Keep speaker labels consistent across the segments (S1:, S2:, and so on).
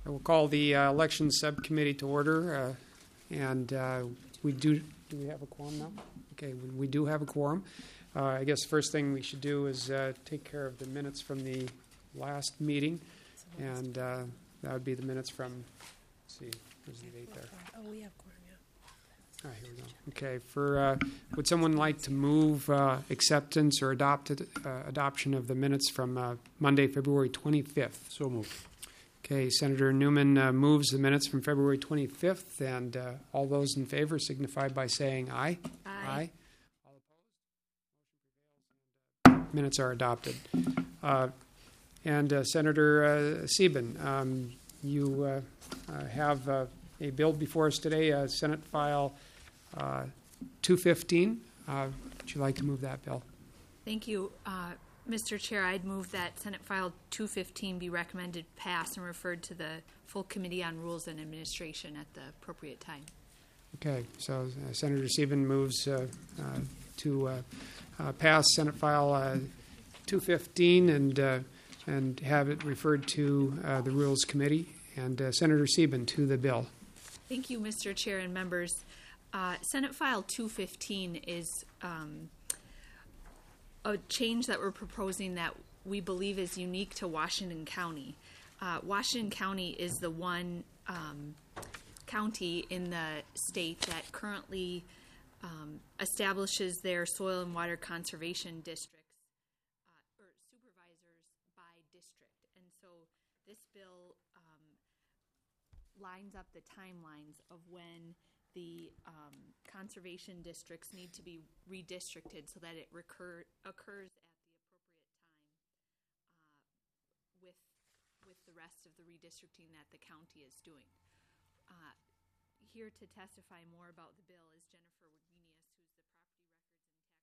S1: I will call the election subcommittee to order, and we do we have a quorum now? Okay, we do have a quorum. I guess the first thing we should do is take care of the minutes from the last meeting, and that would be the minutes from, let's see, there's the date there.
S2: Oh, we have quorum, yeah.
S1: All right, here we go. Okay, would someone like to move acceptance or adoption of the minutes from Monday, February 25th?
S3: So moved.
S1: Okay, Senator Newman moves the minutes from February 25th, and all those in favor signify by saying aye.
S2: Aye.
S1: All opposed? Motion prevails, and minutes are adopted. Senator Sieben, you have a bill before us today, Senate File 215. Would you like to move that bill?
S4: Thank you. Mr. Chair, I'd move that Senate File 215 be recommended pass and referred to the full Committee on Rules and Administration at the appropriate time.
S1: Okay, so Senator Sieben moves to pass Senate File 215 and have it referred to the Rules Committee. And Senator Sieben to the bill.
S4: Thank you, Mr. Chair and members. Senate File 215 is a change that we're proposing that we believe is unique to Washington County. Washington County is the one county in the state that currently establishes their soil and water conservation districts or supervisors by district. And so this bill lines up the timelines of when the conservation districts need to be redistricted so that it occurs at the appropriate time with the rest of the redistricting that the county is doing. Here to testify more about the bill is Jennifer Wagenius, who's the Property Records and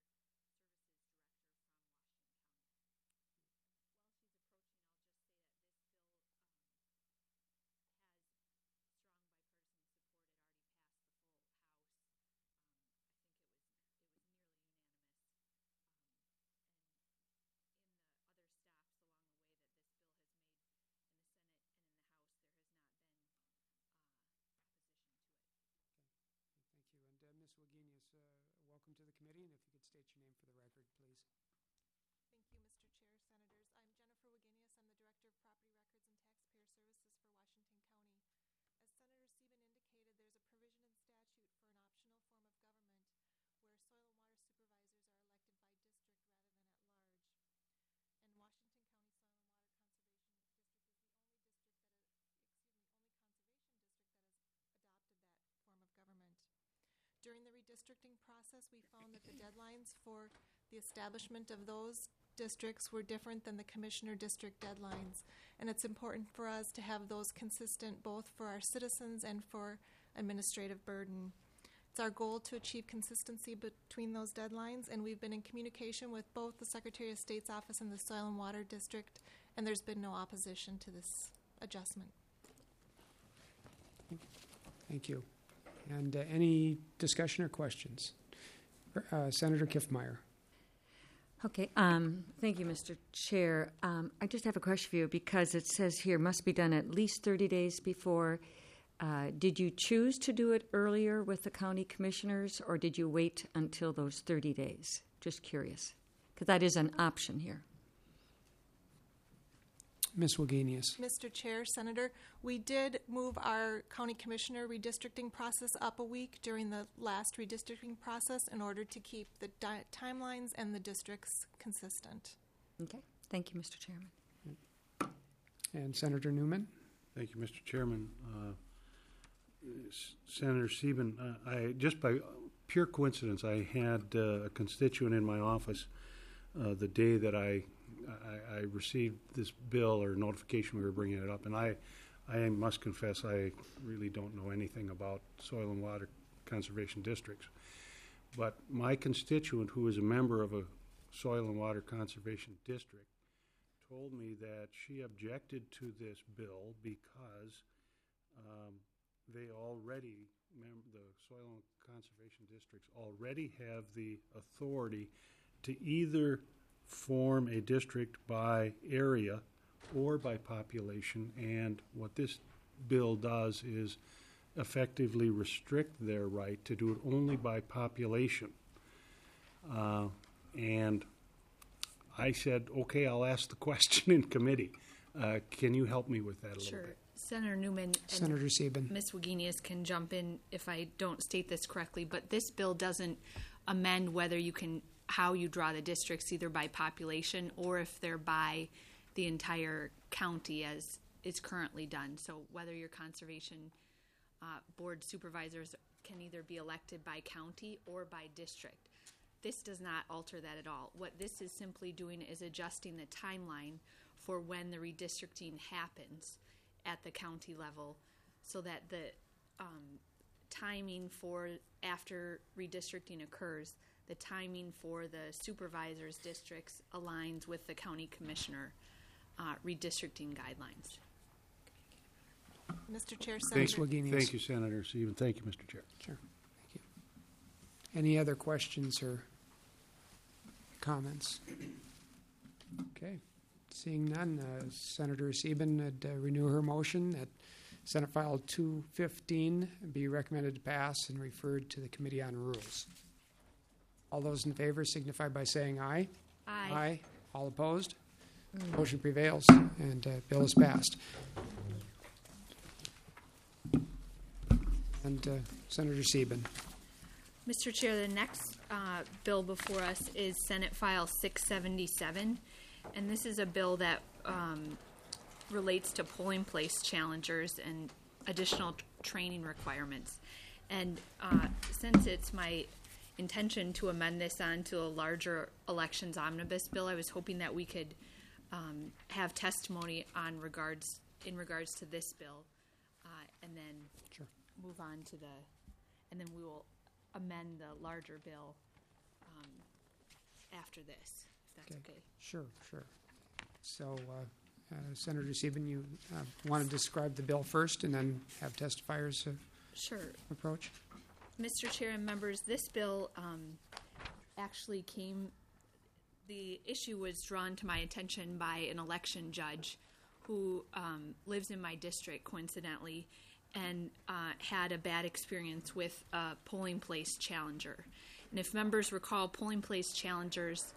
S1: Tax Payer Services Director from Washington County.
S4: Thank you.
S1: Ms. Wagenius, welcome to the committee, and if you could state your name for the record, please.
S5: Thank you, Mr. Chair, Senators. I'm Jennifer Wagenius. I'm the Director of Property Records and Taxpayer Services for Washington County. As Senator Sieben indicated, there's a provision in statute for an optional form of government where soil and water supervisors are elected by district rather than at large. And Washington County Soil and Water Conservation District is the only conservation district that has adopted that form of government. During the redistricting process, we found that the deadlines for the establishment of those districts were different than the commissioner district deadlines. And it's important for us to have those consistent both for our citizens and for administrative burden. It's our goal to achieve consistency between those deadlines, and we've been in communication with both the Secretary of State's office and the Soil and Water District, and there's been no opposition to this adjustment.
S1: Thank you. And any discussion or questions? Senator Kiffmeyer.
S2: Okay, thank you, Mr. Chair. I just have a question for you because it says here must be done at least 30 days before. Did you choose to do it earlier with the county commissioners, or did you wait until those 30 days? Just curious, because that is an option here.
S1: Ms. Wagenius.
S5: Mr. Chair, Senator, we did move our county commissioner redistricting process up a week during the last redistricting process in order to keep the timelines and the districts consistent.
S2: Okay. Thank you, Mr. Chairman.
S1: And Senator Newman.
S3: Thank you, Mr. Chairman. Senator Sieben, I just by pure coincidence, I had a constituent in my office the day that I received this bill or notification we were bringing it up, and I must confess I really don't know anything about soil and water conservation districts. But my constituent, who is a member of a soil and water conservation district, told me that she objected to this bill because they already, the soil and conservation districts already have the authority to either form a district by area or by population. And what this bill does is effectively restrict their right to do it only by population. And I said, okay, I'll ask the question in committee. Can you help me with that a little
S4: Sure.
S3: bit?
S4: Senator Newman and
S1: Senator Sieben.
S4: Ms. Wagenius can jump in if I don't state this correctly, but this bill doesn't amend whether you can, how you draw the districts, either by population or if they're by the entire county as is currently done. So whether your conservation board supervisors can either be elected by county or by district. This does not alter that at all. What this is simply doing is adjusting the timeline for when the redistricting happens at the county level so that the timing for after redistricting occurs, the timing for the supervisors' districts aligns with the county commissioner redistricting guidelines.
S5: Mr. Chair,
S1: Thanks,
S5: Senator,
S1: Wagenius.
S3: Thank you, Senator Sieben. Thank you, Mr. Chair.
S1: Sure. Thank you. Any other questions or comments? Okay. Seeing none, Senator Sieben would renew her motion that Senate File 215 be recommended to pass and referred to the Committee on Rules. All those in favor signify by saying aye.
S4: Aye.
S1: All opposed? Motion prevails, and bill is passed. And Senator Sieben.
S4: Mr. Chair, the next bill before us is Senate File 677, and this is a bill that relates to polling place challengers and additional training requirements. And since it's my intention to amend this onto a larger elections omnibus bill, I was hoping that we could have testimony in regards to this bill, and then
S1: Sure.
S4: move on to and then we will amend the larger bill after this, if that's okay.
S1: Sure. So, Senator Sieben, you want to describe the bill first and then have testifiers
S4: Sure.
S1: approach?
S4: Mr. Chair and members, this bill actually the issue was drawn to my attention by an election judge who lives in my district, coincidentally, and had a bad experience with a polling place challenger. And if members recall, polling place challengers,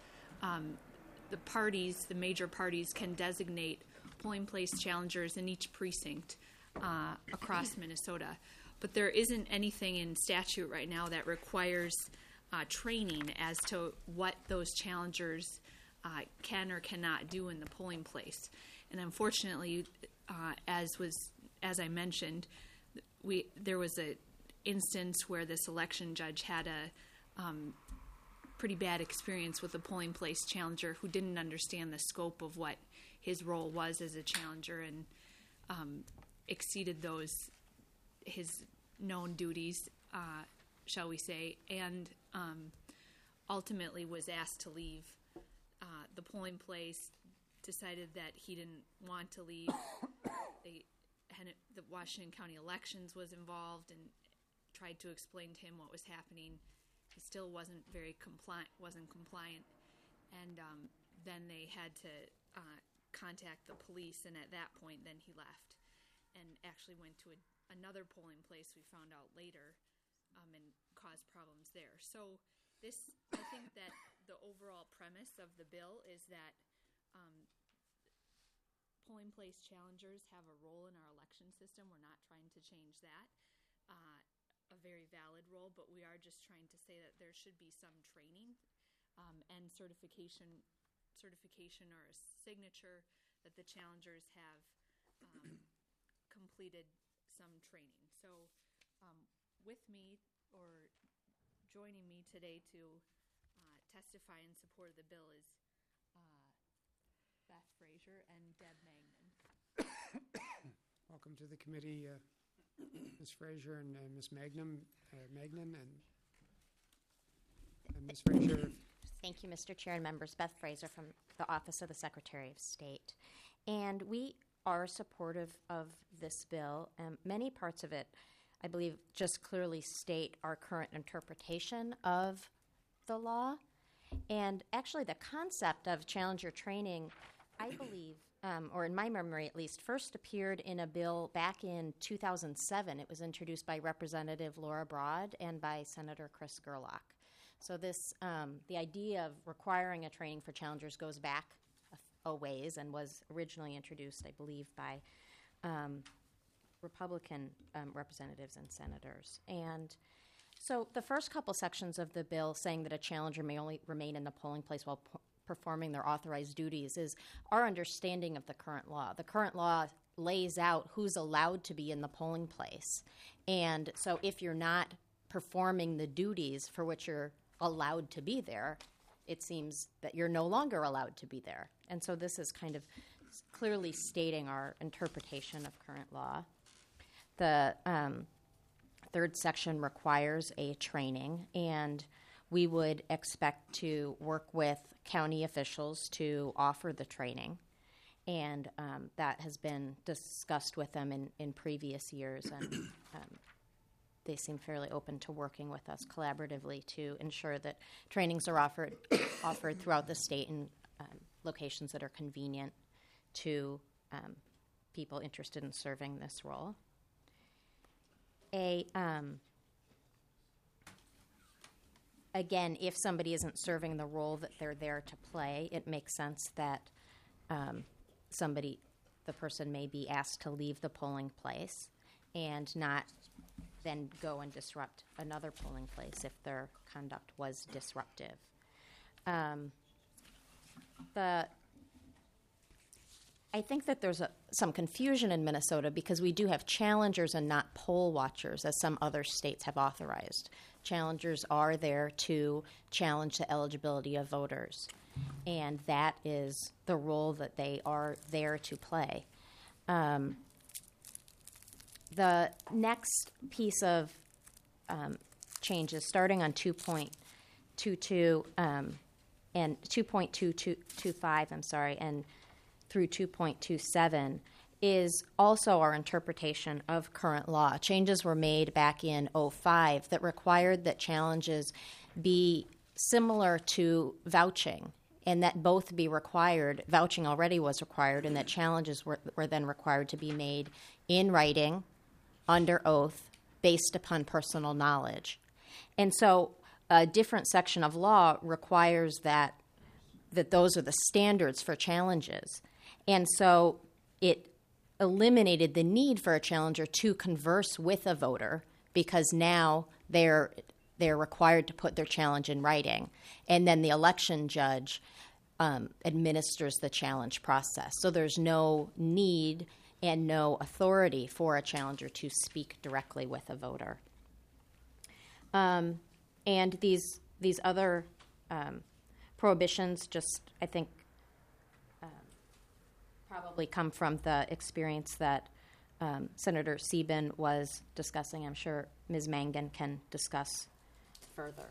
S4: the major parties can designate polling place challengers in each precinct across Minnesota. But there isn't anything in statute right now that requires training as to what those challengers can or cannot do in the polling place. And unfortunately, as I mentioned, there was an instance where this election judge had a pretty bad experience with a polling place challenger who didn't understand the scope of what his role was as a challenger and exceeded his known duties, shall we say, and ultimately was asked to leave the polling place, decided that he didn't want to leave. The Washington County Elections was involved and tried to explain to him what was happening. He still wasn't compliant, and then they had to contact the police, and at that point, then he left and actually went to another polling place we found out later and caused problems there. So I think that the overall premise of the bill is that polling place challengers have a role in our election system. We're not trying to change that, a very valid role, but we are just trying to say that there should be some training and certification or a signature that the challengers have completed some training. So with me or joining me today to testify in support of the bill is Beth Frazier and Deb Magnan.
S1: Welcome to the committee, Ms. Frazier and Ms. Magnan, and Ms. Frazier.
S6: Thank you, Mr. Chair and members. Beth Fraser from the Office of the Secretary of State. And we are supportive of this bill. Many parts of it, I believe, just clearly state our current interpretation of the law. And actually, the concept of challenger training, I believe, or in my memory at least, first appeared in a bill back in 2007. It was introduced by Representative Laura Broad and by Senator Chris Gerlach. So this, the idea of requiring a training for challengers goes back a ways and was originally introduced, I believe, by Republican representatives and senators. And so the first couple sections of the bill saying that a challenger may only remain in the polling place while performing their authorized duties is our understanding of the current law. The current law lays out who's allowed to be in the polling place. And so if you're not performing the duties for which you're allowed to be there, it seems that you're no longer allowed to be there. And so this is kind of clearly stating our interpretation of current law. The third section requires a training, and we would expect to work with county officials to offer the training. And that has been discussed with them in previous years, and they seem fairly open to working with us collaboratively to ensure that trainings are offered throughout the state in locations that are convenient to people interested in serving this role. Again, if somebody isn't serving the role that they're there to play, it makes sense that the person may be asked to leave the polling place and not then go and disrupt another polling place if their conduct was disruptive. I think that there's some confusion in Minnesota because we do have challengers and not poll watchers, as some other states have authorized. Challengers are there to challenge the eligibility of voters, and that is the role that they are there to play. The next piece of changes, starting on 2.22 and 2.225, and through 2.27, is also our interpretation of current law. Changes were made back in 2005 that required that challenges be similar to vouching, and that both be required. Vouching already was required, and that challenges were then required to be made in writing, under oath, based upon personal knowledge. And so a different section of law requires that those are the standards for challenges. And so it eliminated the need for a challenger to converse with a voter because now they're required to put their challenge in writing. And then the election judge administers the challenge process. So there's no need and no authority for a challenger to speak directly with a voter. And these other prohibitions just, I think, probably come from the experience that Senator Sieben was discussing. I'm sure Ms. Mangan can discuss further.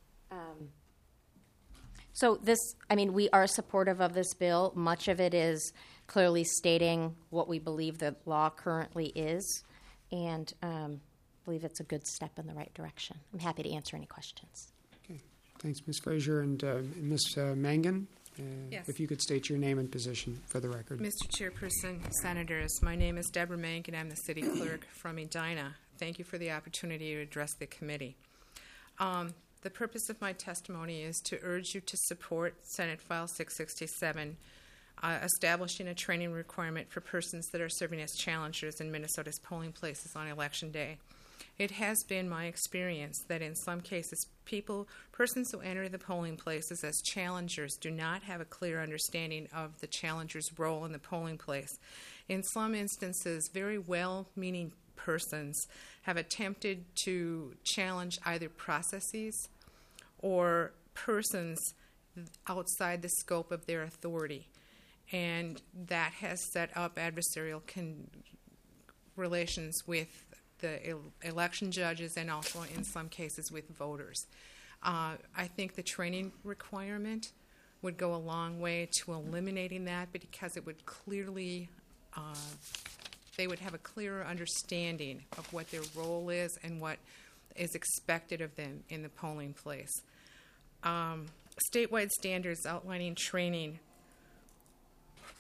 S6: So we are supportive of this bill. Much of it is clearly stating what we believe the law currently is, and believe it's a good step in the right direction. I'm happy to answer any questions.
S1: Okay. Thanks, Ms. Frazier. And Ms. Mangan,
S7: Yes.
S1: if you could state your name and position for the record.
S7: Mr. Chairperson, Senators, my name is Deborah Mankin. I'm the City Clerk from Edina. Thank you for the opportunity to address the committee. The purpose of my testimony is to urge you to support Senate File 667, establishing a training requirement for persons that are serving as challengers in Minnesota's polling places on Election Day. It has been my experience that in some cases, persons who enter the polling places as challengers do not have a clear understanding of the challenger's role in the polling place. In some instances, very well-meaning persons have attempted to challenge either processes or persons outside the scope of their authority, and that has set up adversarial relations with the election judges and also in some cases with voters. I think the training requirement would go a long way to eliminating that because it would clearly, they would have a clearer understanding of what their role is and what is expected of them in the polling place. Statewide standards outlining training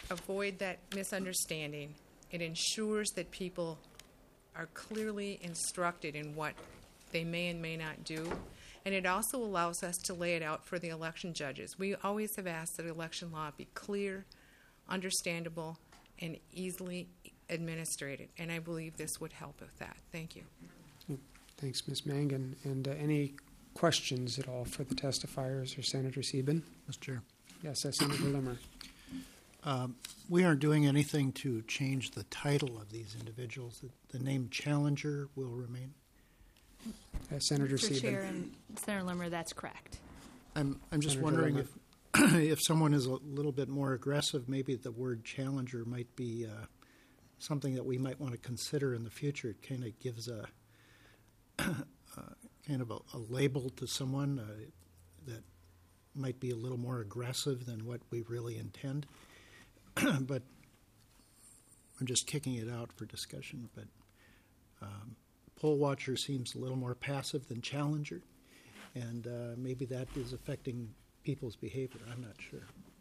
S7: avoid that misunderstanding. It ensures that people are clearly instructed in what they may and may not do. And it also allows us to lay it out for the election judges. We always have asked that election law be clear, understandable, and easily administrated. And I believe this would help with that. Thank you.
S1: Thanks, Ms. Mang. And any questions at all for the testifiers or Senator Sieben?
S8: Mr. Chair.
S1: Yes, Senator Limmer.
S8: We aren't doing anything to change the title of these individuals. The name Challenger will remain.
S1: Senator
S9: Mr.
S1: Sieben.
S9: Chair and Senator Limmer, that's correct.
S8: I'm just
S1: Senator
S8: wondering
S1: Limmer.
S8: if someone is a little bit more aggressive, maybe the word Challenger might be something that we might want to consider in the future. It kind of gives a kind of a label to someone that might be a little more aggressive than what we really intend. But I'm just kicking it out for discussion. But poll watcher seems a little more passive than challenger, and maybe that is affecting people's behavior. I'm not sure.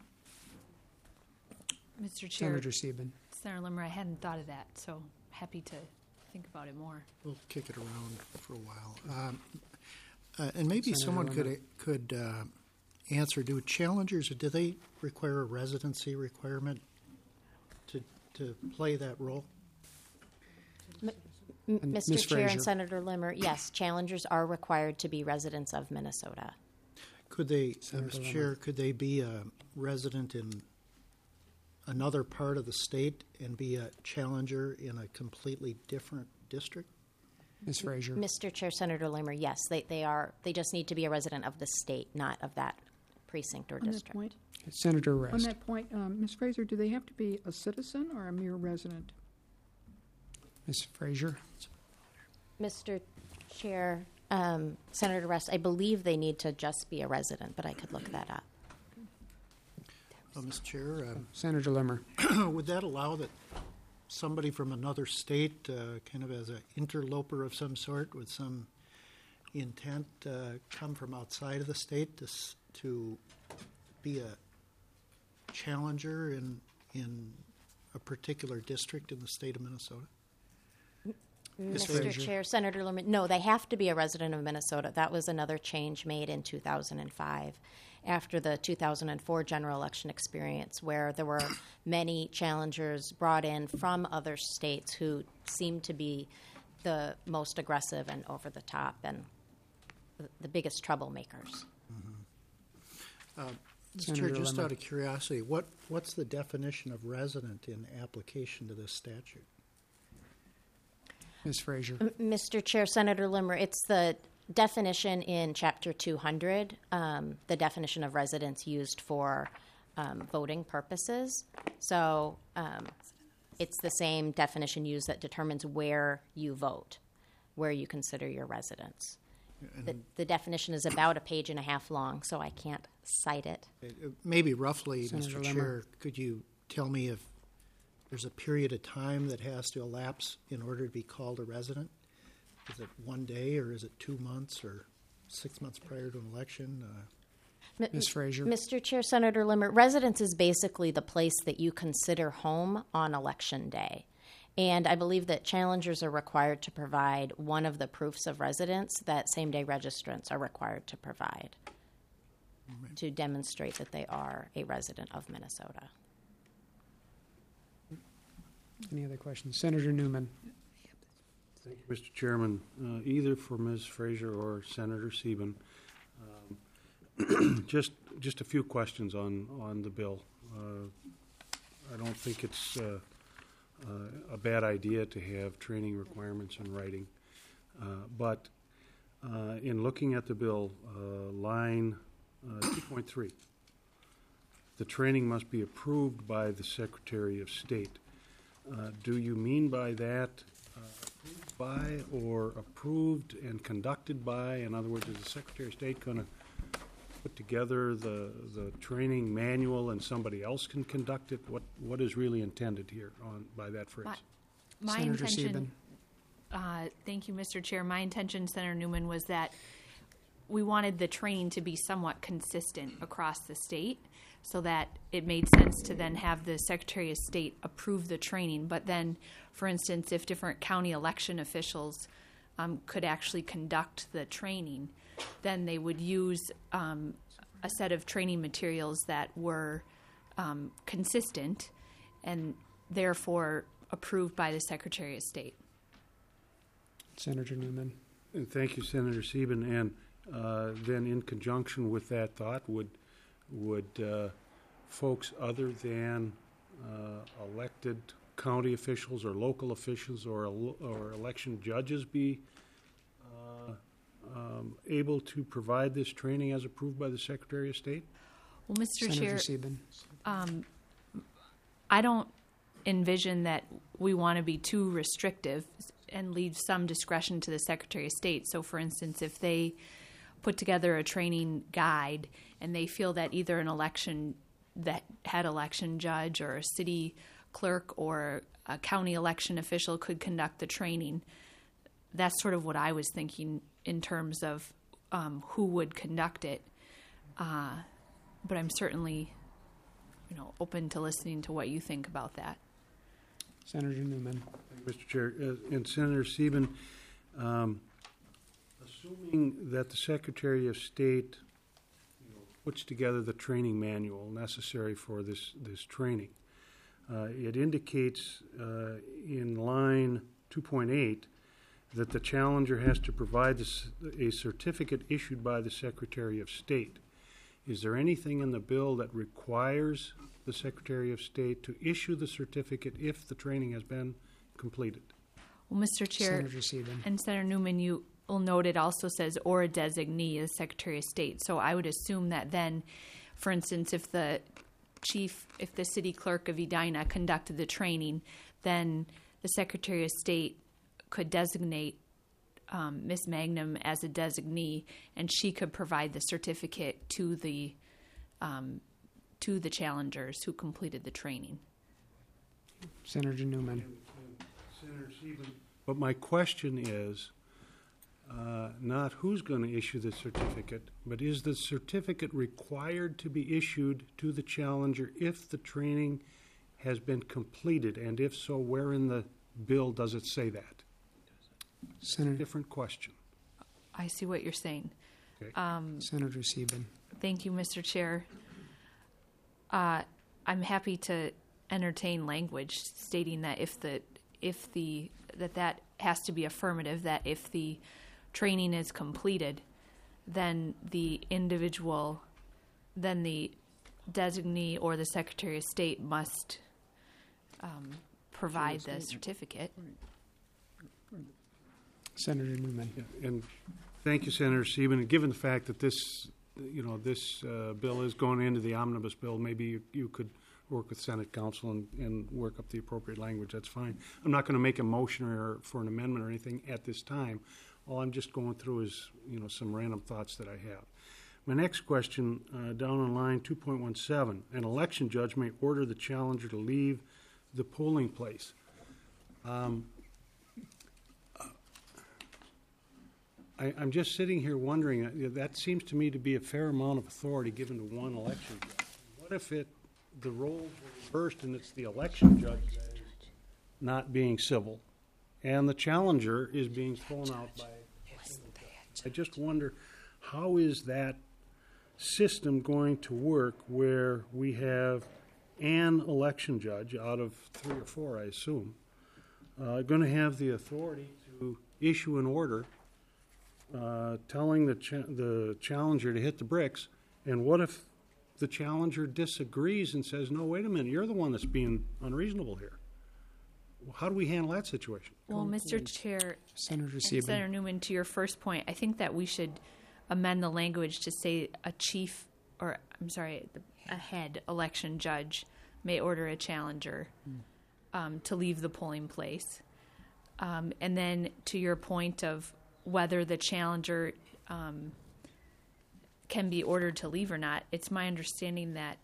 S9: Mr. Chair,
S1: Senator Sieben.
S9: Senator Limmer, I hadn't thought of that, so happy to think about it more.
S8: We'll kick it around for a while. And maybe
S1: Senator
S8: someone
S1: Limmer.
S8: could answer, do challengers, do they require a residency requirement to play that role?
S1: Ms.
S6: Mr. Chair
S1: Fraser.
S6: and Senator Limmer, yes, challengers are required to be residents of Minnesota.
S8: Could they,
S1: Senator
S8: Mr.
S1: Limmer.
S8: Chair, could they be a resident in another part of the state and be a challenger in a completely different district?
S1: Ms. Fraser.
S6: Mr. Chair, Senator Limmer, yes, they are. They just need to be a resident of the state, not of that precinct or
S10: On that
S6: district.
S10: point,
S1: Senator
S10: on
S1: Rest.
S10: that point, Ms. Fraser, do they have to be a citizen or a mere resident?
S1: Ms. Fraser.
S6: Mr. Chair, Senator Rest, I believe they need to just be a resident, but I could look that up.
S8: Mr. Chair,
S1: Senator Limmer.
S8: would that allow that somebody from another state, kind of as an interloper of some sort with some intent, come from outside of the state to be a challenger in a particular district in the state of Minnesota?
S6: Mr.
S1: Fraser.
S6: Chair, Senator Limmer, no, they have to be a resident of Minnesota. That was another change made in 2005 after the 2004 general election experience, where there were many challengers brought in from other states who seemed to be the most aggressive and over the top and the biggest troublemakers.
S8: Mr.
S1: Senator
S8: Chair, just
S1: Lemon.
S8: out of curiosity, what's the definition of resident in application to this statute?
S1: Ms. Fraser.
S6: Mr. Chair, Senator Limmer, it's the definition in Chapter 200, the definition of residence used for voting purposes. So it's the same definition used that determines where you vote, where you consider your residence. The definition is about a page and a half long, so I can't cite it.
S8: Maybe roughly,
S1: Senator
S8: Mr.
S1: Lemmer.
S8: Chair, could you tell me if there's a period of time that has to elapse in order to be called a resident? Is it 1 day, or is it 2 months, or 6 months prior to an election?
S1: Ms. Fraser.
S6: Mr. Chair, Senator Limmer, residence is basically the place that you consider home on Election Day. And I believe that challengers are required to provide one of the proofs of residence that same-day registrants are required to provide to demonstrate that they are a resident of Minnesota.
S1: Any other questions? Senator Newman.
S3: Thank you, Mr. Chairman. Either for Ms. Fraser or Senator Sieben, just a few questions on the bill. I don't think it's a bad idea to have training requirements in writing, but in looking at the bill, line 2.3, the training must be approved by the Secretary of State. Do you mean by that approved by or approved and conducted by? In other words, is the Secretary of State going to put together the training manual and somebody else can conduct it? What is really intended here by that phrase?
S9: My
S1: Senator
S9: intention, thank you, Mr. Chair. My intention, Senator Newman, was that
S4: we wanted the training to be somewhat consistent across the state, so that it made sense to then have the Secretary of State approve the training. But then, for instance, if different county election officials could actually conduct the training, then they would use a set of training materials that were consistent and therefore approved by the Secretary of State.
S1: Senator Newman.
S3: And thank you, Senator Sieben. And then in conjunction with that thought, would folks other than elected county officials or local officials or election judges be able to provide this training as approved by the Secretary of State?
S4: Well, Mr.
S1: Senator
S4: Chair,
S1: Sieben.
S4: I don't envision that we want to be too restrictive and leave some discretion to the Secretary of State. So, for instance, if they put together a training guide and they feel that either an election that had election judge or a city clerk or a county election official could conduct the training, that's sort of what I was thinking in terms of who would conduct it. But I'm certainly, open to listening to what you think about that.
S1: Senator Newman.
S3: Thank you, Mr. Chair. And Senator Sieben, assuming that the Secretary of State puts together the training manual necessary for this training, it indicates in line 2.8 that the challenger has to provide a certificate issued by the Secretary of State. Is there anything in the bill that requires the Secretary of State to issue the certificate if the training has been completed?
S4: Well, Mr. Chair
S1: Senator Sieben.
S4: and Senator Newman, you will note it also says or a designee of the Secretary of State. So I would assume that then, for instance, if the city clerk of Edina conducted the training, then the Secretary of State could designate Ms. Magnum as a designee, and she could provide the certificate to the challengers who completed the training.
S1: Senator Newman.
S3: Senator Sieben. But my question is not who's going to issue the certificate, but is the certificate required to be issued to the challenger if the training has been completed? And if so, where in the bill does it say that?
S1: Senator.
S3: Different question.
S4: I see what you're saying.
S3: Okay.
S1: Senator Sieben.
S4: Thank you, Mr. Chair. I'm happy to entertain language stating that that has to be affirmative, that if the training is completed, then the designee or the Secretary of State must provide the certificate.
S1: Senator Newman.
S3: Yeah, and thank you, Senator Sieben. And given the fact that this bill is going into the omnibus bill, maybe you could work with Senate Council and work up the appropriate language. That's fine. I'm not going to make a motion for an amendment or anything at this time. All I'm just going through is some random thoughts that I have. My next question, down on line 2.17, an election judge may order the challenger to leave the polling place. I'm just sitting here wondering, that seems to me to be a fair amount of authority given to one election judge. What if the roles were reversed and it's the election judge that is not being civil and the challenger is being thrown out by a judge? I just wonder, how is that system going to work where we have an election judge out of 3 or 4, I assume, going to have the authority to issue an order telling the challenger to hit the bricks, and what if the challenger disagrees and says, no, wait a minute, you're the one that's being unreasonable here? How do we handle that situation?
S4: Well, Mr. Chair,
S1: Senator
S4: and
S1: Sieben.
S4: Senator Newman, to your first point, I think that we should amend the language to say a head election judge may order a challenger to leave the polling place. And then to your point of whether the challenger can be ordered to leave or not, it's my understanding that,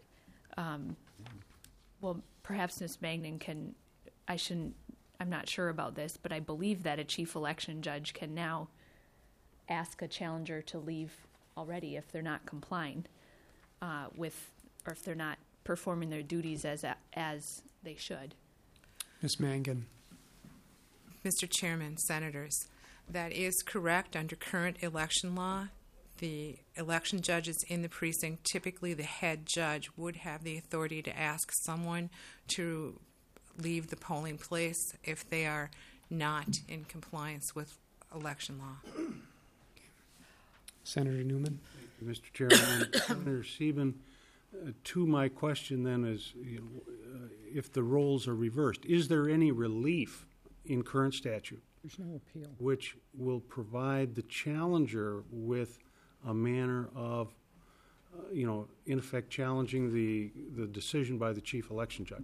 S4: perhaps Ms. Magnan I'm not sure about this, but I believe that a chief election judge can now ask a challenger to leave
S9: already if they're not complying with, or if they're not performing their duties as they should.
S1: Ms. Mangan.
S7: Mr. Chairman, Senators, that is correct. Under current election law, the election judges in the precinct, typically the head judge, would have the authority to ask someone to leave the polling place if they are not in compliance with election law.
S1: Senator Newman.
S3: Mr. Chairman, Senator Sieben, to my question then is, if the roles are reversed, is there any relief in current statute
S10: There's no appeal.
S3: which will provide the challenger with a manner of, in effect, challenging the decision by the chief election judge?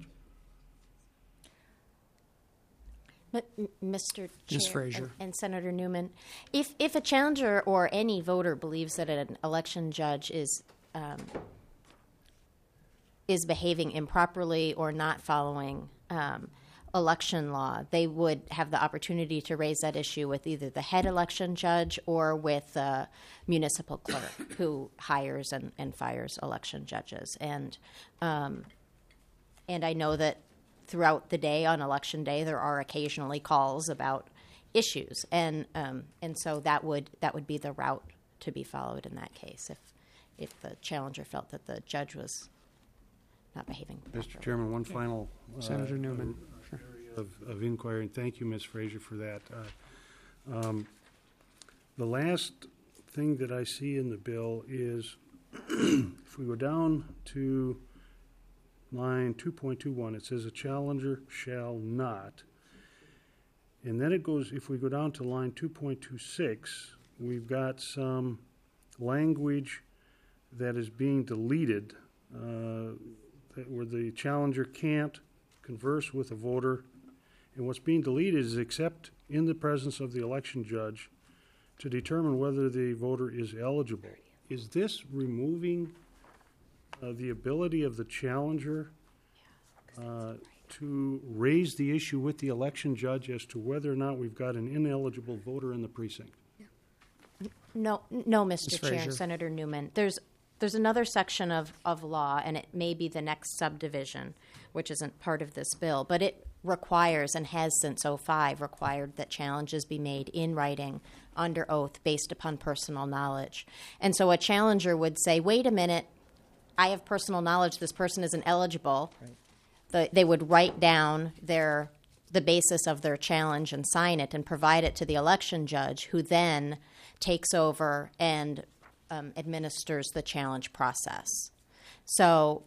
S6: Mr.
S1: Ms.
S6: Chair
S1: Fraser.
S6: and Senator Newman, if a challenger or any voter believes that an election judge is behaving improperly or not following election law, they would have the opportunity to raise that issue with either the head election judge or with the municipal clerk who hires and fires election judges. And I know that throughout the day on election day there are occasionally calls about issues, and so that would be the route to be followed in that case if the challenger felt that the judge was not behaving properly.
S3: Mr. Chairman, one final
S1: Senator Newman. Sure.
S3: area of inquiry, and thank you, Ms. Fraser, for that. The last thing that I see in the bill is, if we go down to line 2.21, it says a challenger shall not. And then it goes, if we go down to line 2.26, we've got some language that is being deleted, where the challenger can't converse with a voter. And what's being deleted is except in the presence of the election judge to determine whether the voter is eligible. Is this removing the ability of the challenger to raise the issue with the election judge as to whether or not we've got an ineligible voter in the precinct?
S6: No, Mr. Chair
S1: Fraser.
S6: and Senator Newman. There's another section of law, and it may be the next subdivision, which isn't part of this bill, but it requires and has since 2005 required that challenges be made in writing under oath based upon personal knowledge. And so a challenger would say, wait a minute, I have personal knowledge this person isn't eligible. Right. They would write down the basis of their challenge and sign it and provide it to the election judge, who then takes over and administers the challenge process. So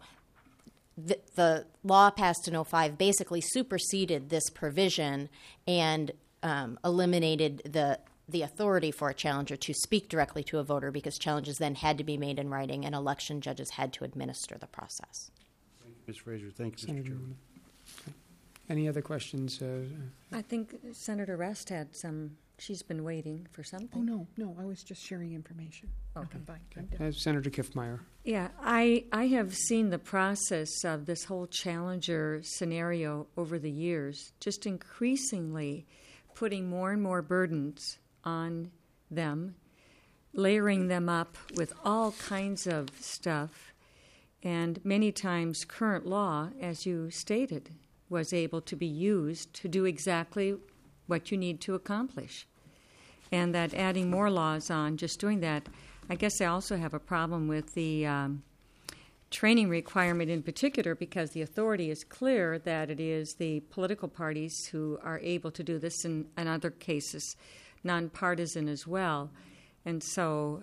S6: the law passed in 2005 basically superseded this provision and eliminated the authority for a challenger to speak directly to a voter, because challenges then had to be made in writing and election judges had to administer the process.
S3: Thank you, Ms. Fraser. Thank you, Mr.
S1: Senator
S3: Chairman.
S1: Newman. Okay. Any other questions?
S2: I think Senator Rest had some. She's been waiting for something.
S10: Oh, no, I was just sharing information.
S2: Okay.
S10: I'm fine. I'm done.
S1: Senator Kiffmeyer.
S2: Yeah, I have seen the process of this whole challenger scenario over the years, just increasingly putting more and more burdens on them, layering them up with all kinds of stuff, and many times current law, as you stated, was able to be used to do exactly what you need to accomplish. And that adding more laws on, just doing that, I guess I also have a problem with the training requirement in particular, because the authority is clear that it is the political parties who are able to do this, and in other cases, nonpartisan as well. And so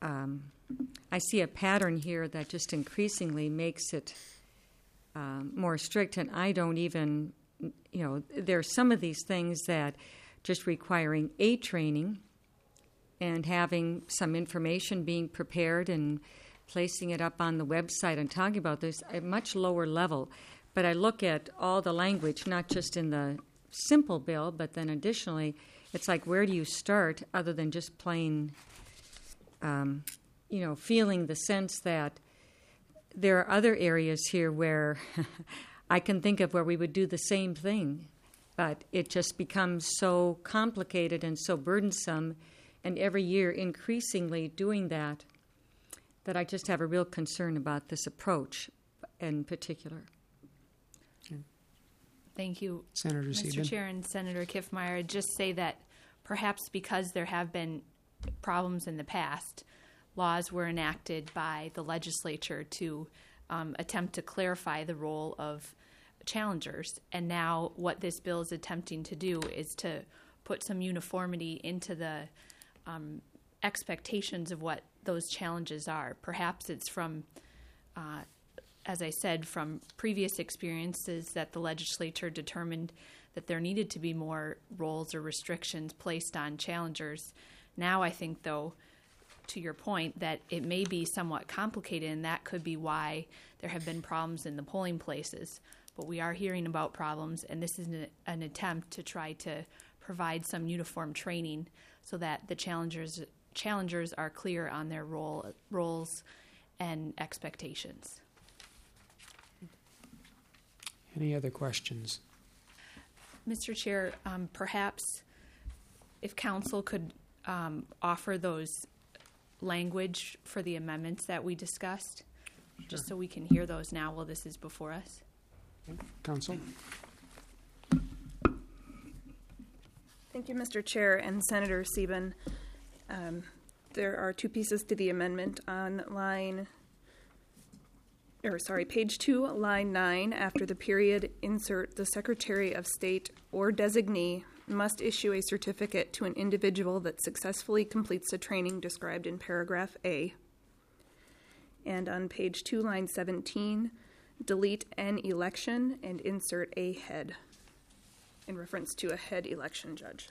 S2: I see a pattern here that just increasingly makes it more strict, and I don't even, there are some of these things that just requiring a training and having some information being prepared and placing it up on the website and talking about this at a much lower level. But I look at all the language, not just in the simple bill, but then additionally, it's like, where do you start other than just plain, feeling the sense that there are other areas here where I can think of where we would do the same thing, but it just becomes so complicated and so burdensome, and every year increasingly doing that that I just have a real concern about this approach in particular.
S4: Thank you,
S1: Senator
S4: Mr.
S1: Sieben.
S4: Chair and Senator Kiffmeyer. I'd just say that perhaps because there have been problems in the past, laws were enacted by the legislature to attempt to clarify the role of challengers. And now what this bill is attempting to do is to put some uniformity into the expectations of what those challenges are. Perhaps it's from, as I said, from previous experiences that the legislature determined that there needed to be more roles or restrictions placed on challengers. Now I think, though, to your point, that it may be somewhat complicated, and that could be why there have been problems in the polling places. But we are hearing about problems, and this is an attempt to try to provide some uniform training so that the challengers are clear on their roles and expectations.
S1: Any other questions?
S4: Mr. Chair, perhaps if council could offer those language for the amendments that we discussed, just so we can hear those now while this is before us.
S1: Council?
S11: Thank you, Mr. Chair and Senator Sieben. There are two pieces to the amendment on page 2, line 9. After the period, insert the Secretary of State or designee must issue a certificate to an individual that successfully completes the training described in paragraph A. And on page 2, line 17, delete an election and insert a head in reference to a head election judge.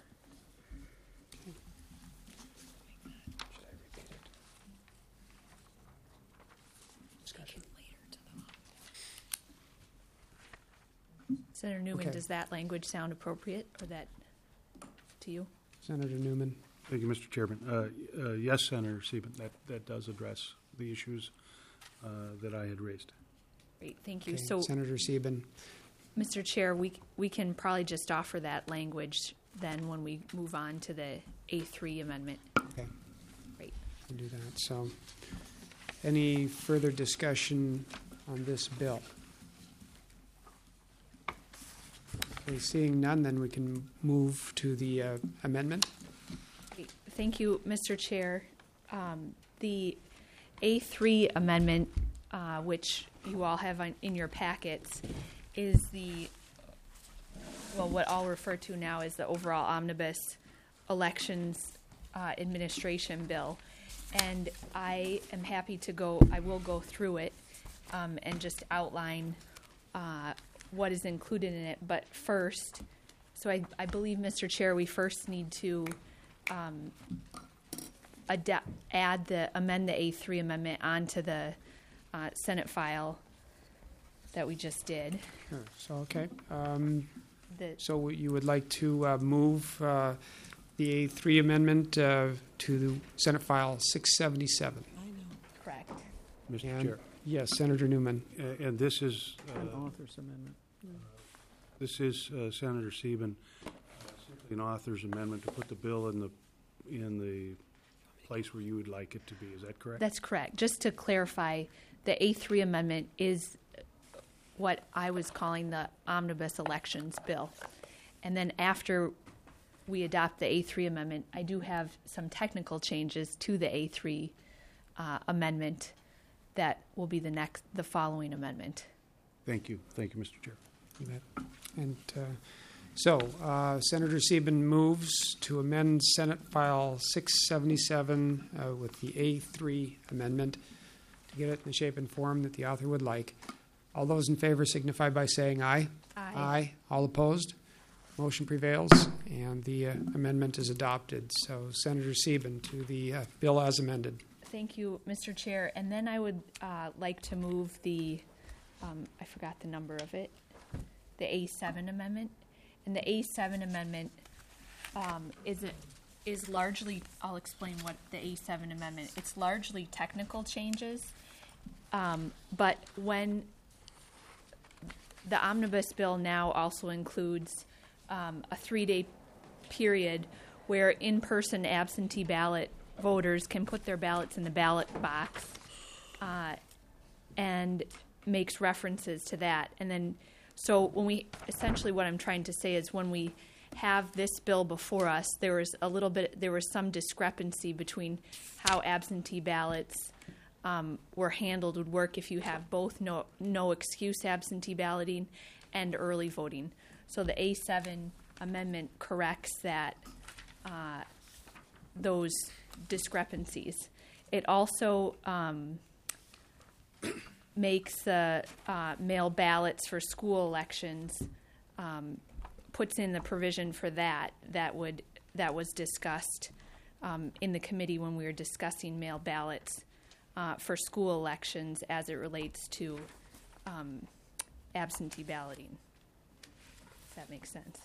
S4: Senator Newman,
S1: Okay.
S4: does that language sound appropriate, or that to you?
S1: Senator Newman?
S3: Thank you, Mr. Chairman. Yes, Senator Sieben, that does address the issues that I had raised.
S4: Great, thank you.
S1: Okay.
S4: So,
S1: Senator Sieben?
S4: Mr. Chair, we can probably just offer that language then when we move on to the A3 amendment.
S1: Okay.
S4: Great.
S1: We'll do that. So, any further discussion on this bill? Okay, seeing none, then we can move to the amendment.
S4: Great. Thank you, Mr. Chair. The A3 amendment, which you all have in your packets, is what I'll refer to now as the overall omnibus elections administration bill. And I am happy to I will go through it and just outline what is included in it. But first, so I believe, Mr. Chair, we first need to amend the A3 amendment onto the Senate file that we just did.
S1: Sure. So, okay.
S4: The-
S1: So you would like to move the A3 amendment to Senate File 677?
S4: Correct.
S3: Mr.
S1: And-
S3: Chair.
S1: Yes, Senator Newman.
S3: And this is
S10: An author's amendment.
S3: Senator Sieben, simply an author's amendment to put the bill in the place where you would like it to be. Is that correct?
S4: That's correct. Just to clarify, the A3 amendment is what I was calling the omnibus elections bill. And then after we adopt the A3 amendment, I do have some technical changes to the A3 amendment that will be the following amendment.
S3: Thank you. Thank you, Mr. Chair.
S1: You bet. And Senator Sieben moves to amend Senate File 677 with the A3 amendment to get it in the shape and form that the author would like. All those in favor signify by saying aye.
S4: Aye.
S1: Aye. All opposed? Motion prevails, and the amendment is adopted. So, Senator Sieben to the bill as amended.
S4: Thank you, Mr. Chair. And then I would like to move I forgot the number of it, the A7 amendment. And the A7 amendment is largely, I'll explain what the A7 amendment, it's largely technical changes. But when the omnibus bill now also includes a 3-day period where in-person absentee ballot voters can put their ballots in the ballot box
S9: and makes references to that. And then, so when we, essentially what I'm trying to say is when we have this bill before us, there was some discrepancy between how absentee ballots were handled would work if you have both no excuse absentee balloting and early voting. So the A7 amendment corrects that those discrepancies. It also makes the mail ballots for school elections, puts in the provision for that was discussed in the committee when we were discussing mail ballots for school elections as it relates to absentee balloting. If that makes sense.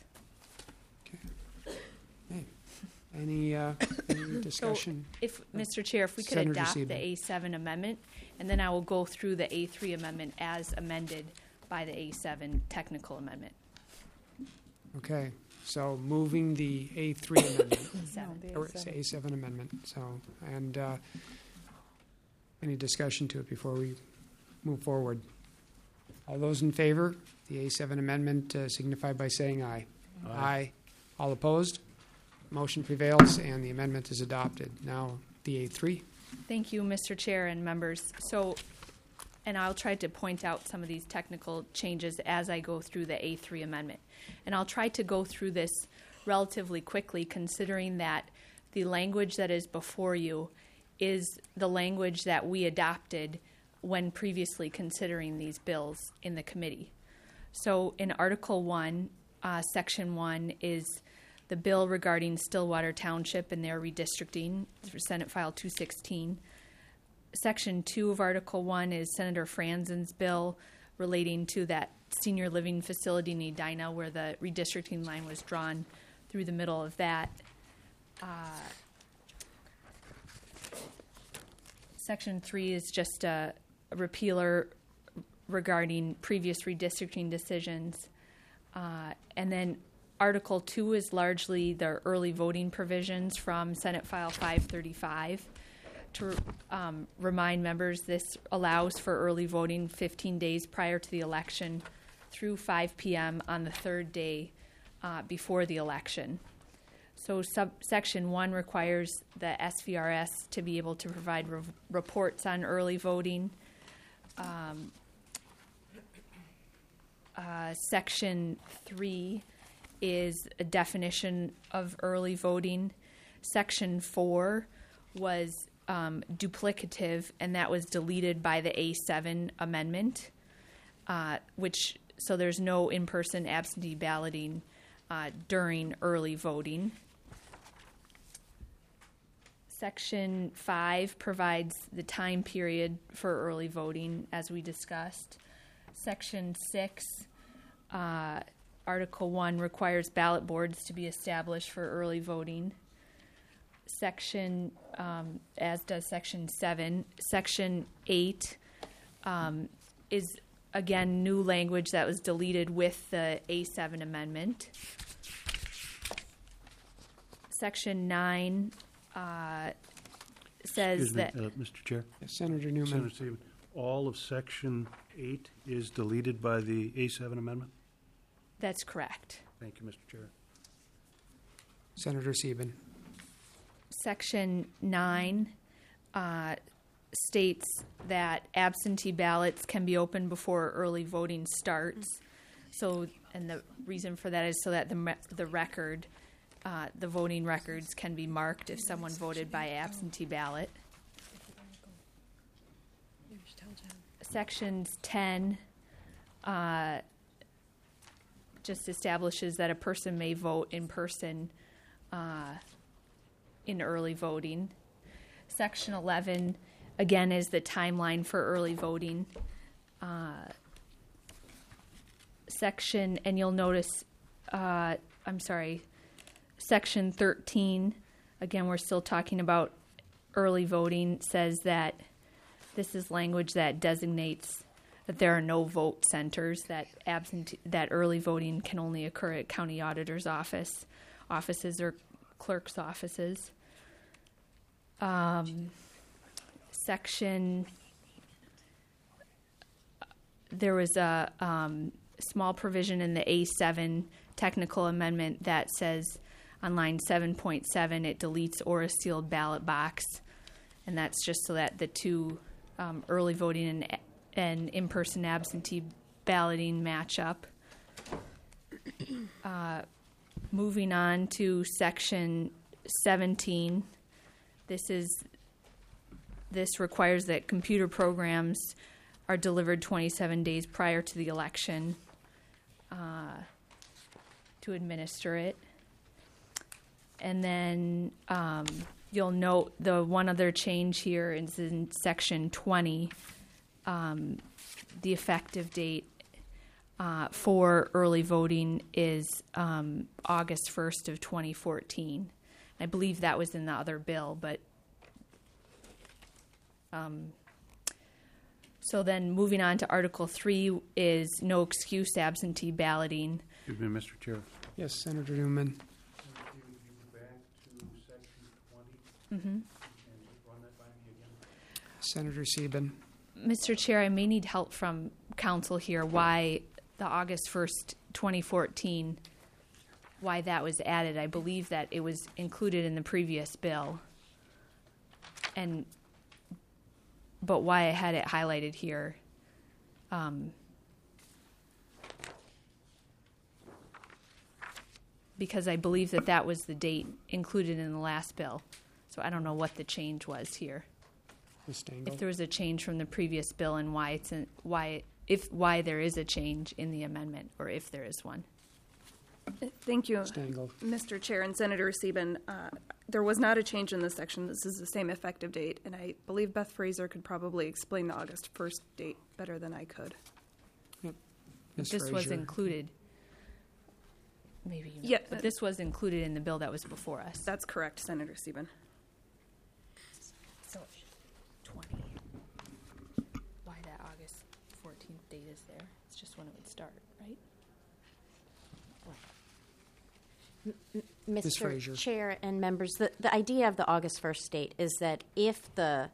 S1: Hey, any discussion?
S9: So if, Mr. Chair, if we could
S1: Senator
S9: adopt
S1: Sieben.
S9: the A7 amendment, and then I will go through the A3 amendment as amended by the A7 technical amendment.
S1: Okay, so moving the A3 amendment,
S9: A7.
S1: or it's A7 amendment, so, and any discussion to it before we move forward? All those in favor, the A7 amendment signify by saying aye. Aye. All opposed? Motion prevails and the amendment is adopted. Now, the A3.
S9: Thank you, Mr. Chair and members. So, and I'll try to point out some of these technical changes as I go through the A3 amendment. And I'll try to go through this relatively quickly, considering that the language that is before you is the language that we adopted when previously considering these bills in the committee. So in Article 1, Section 1 is the bill regarding Stillwater Township and their redistricting, for Senate File 216. Section 2 of Article 1 is Senator Franzen's bill relating to that senior living facility in Edina where the redistricting line was drawn through the middle of that. Section 3 is just a repealer regarding previous redistricting decisions. And then Article 2 is largely the early voting provisions from Senate File 535. To remind members, this allows for early voting 15 days prior to the election through 5 p.m. on the third day before the election. So Section 1 requires the SVRS to be able to provide reports on early voting. Section 3 is a definition of early voting. Section 4 was duplicative, and that was deleted by the A7 amendment, so there's no in-person absentee balloting during early voting. Section 5 provides the time period for early voting, as we discussed. Section 6, Article 1 requires ballot boards to be established for early voting. Section, as does Section 7. Section 8 is, again, new language that was deleted with the A7 amendment. Section 9 says
S3: Excuse me,
S9: that...
S3: Mr. Chair.
S1: Senator Newman.
S3: Senator Stevens, all of Section 8 is deleted by the A7 amendment?
S9: That's correct.
S3: Thank you, Mr. Chair.
S1: Senator Sieben.
S9: Section 9 states that absentee ballots can be opened before early voting starts. So, and the reason for that is so that the record, the voting records can be marked if someone voted by absentee ballot. Sections 10 just establishes that a person may vote in person in early voting. Section 11, again, is the timeline for early voting. And you'll notice, Section 13, again, we're still talking about early voting, says that this is language that designates that there are no vote centers, that early voting can only occur at county auditor's offices or clerk's offices. Section there was a small provision in the A7 technical amendment that says on line 7.7 it deletes or a sealed ballot box, and that's just so that the two early voting and in-person absentee balloting match up. Moving on to section 17, this requires that computer programs are delivered 27 days prior to the election to administer it. And then you'll note the one other change here is in section 20, the effective date for early voting is August 1st of 2014. I believe that was in the other bill, but so then moving on to Article 3 is no excuse absentee balloting.
S3: Excuse me, Mr. Chair.
S1: Yes, Senator Newman.
S9: Mm-hmm.
S1: Senator Sieben.
S9: Mr. Chair, I may need help from council here why the August 1st, 2014, why that was added. I believe that it was included in the previous bill, but why I had it highlighted here. Because I believe that was the date included in the last bill. So I don't know what the change was here.
S1: Ms. Stengel.
S9: If there was a change from the previous bill and why there is a change in the amendment, or if there is one.
S11: Thank you,
S1: Stengel.
S11: Mr. Chair and Senator Sieben. There was not a change in this section. This is the same effective date, and I believe Beth Fraser could probably explain the August 1st date better than I could.
S1: Yep.
S9: This was included. Maybe you know,
S11: Yeah,
S9: but this was included in the bill that was before us.
S11: That's correct, Senator Sieben.
S9: So 20. Why that August 14th date is there? It's just when it would start, right?
S1: Ms. Fraser.
S6: Mr. Chair and members, the idea of the August 1st date is that if the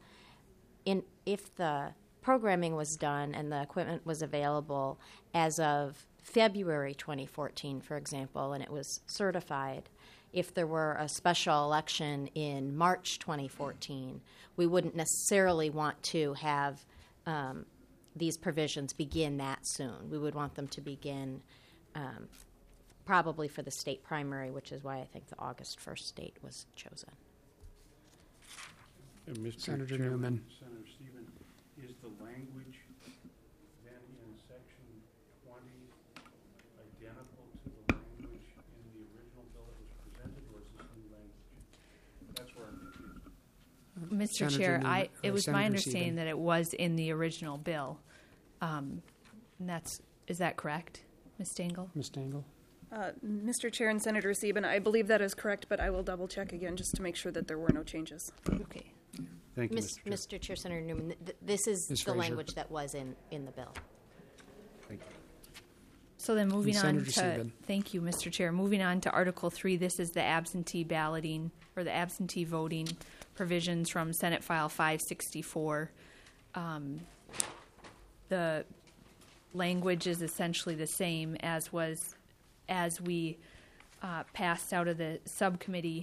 S6: programming was done and the equipment was available as of February 2014, for example, and it was certified, if there were a special election in March 2014, we wouldn't necessarily want to have these provisions begin that soon. We would want them to begin probably for the state primary, which is why I think the August 1st date was chosen.
S3: Mr.
S1: Senator
S3: Chairman,
S1: Newman.
S3: Senator Stephen, is the language then in section 20 identical to the language in the original bill that was presented, or is this new language? That's where I'm confused.
S9: Mr.
S1: Senator
S9: Chair,
S1: Newman,
S9: it was
S1: Senator
S9: my understanding
S1: Sieben.
S9: that it was in the original bill. And is that correct, Ms. Stengel?
S1: Ms. Stengel.
S11: Mr. Chair and Senator Sieben, I believe that is correct, but I will double check again just to make sure that there were no changes.
S9: Okay.
S3: Thank you, Mr. Chair.
S6: Mr. Chair, Senator Newman, this is
S1: Ms.
S6: the
S1: Fraser.
S6: language that was in the bill.
S3: Thank you.
S9: So then moving on
S1: Senator
S9: to,
S1: Sieben.
S9: thank you, Mr. Chair. Moving on to Article 3, this is the absentee balloting or the absentee voting provisions from Senate File 564. The language is essentially the same as we passed out of the subcommittee.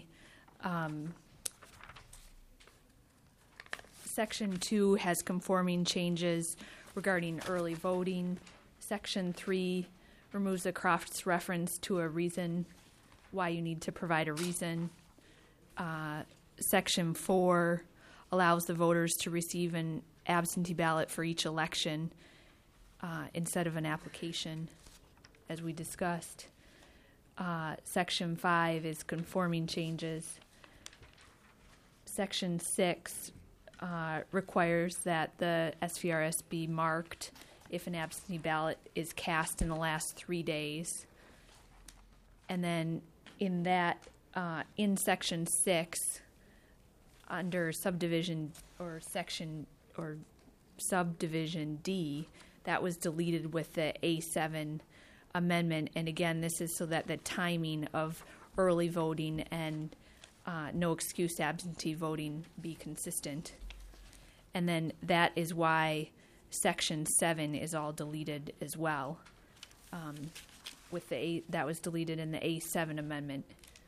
S9: Section 2 has conforming changes regarding early voting. Section 3 removes the cross reference to a reason why you need to provide a reason. Section 4 allows the voters to receive an absentee ballot for each election instead of an application, as we discussed. Section 5 is conforming changes. Section 6 requires that the SVRS be marked if an absentee ballot is cast in the last 3 days. And then in that, in Section 6, under subdivision or section or subdivision D, that was deleted with the A7 amendment. And again, this is so that the timing of early voting and no excuse absentee voting be consistent. And then that is why Section 7 is all deleted as well. With the that was deleted in the A7 amendment.